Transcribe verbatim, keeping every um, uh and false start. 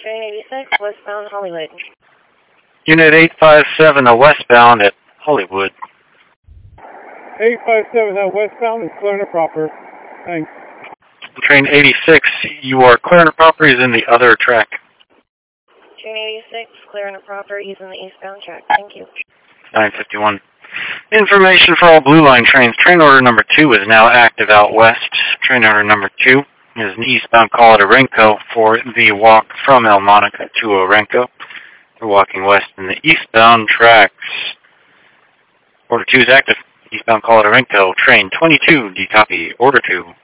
Train eighty-six, westbound Hollywood. Unit eight five seven, uh, westbound at Hollywood. eight five seven, uh, westbound is clear and proper. Thanks. Train eighty-six, you are clear and proper, he's in the other track. Train eighty-six, clear and proper, he's in the eastbound track. Thank you. nine fifty-one. Information for all Blue Line trains. Train order number two is now active out west. Train order number two is an eastbound call at Orenco for the walk from El Monica to Orenco. We're walking west in the eastbound tracks. Order two is active. Eastbound call at Orenco. Train twenty-two, D copy. Order two.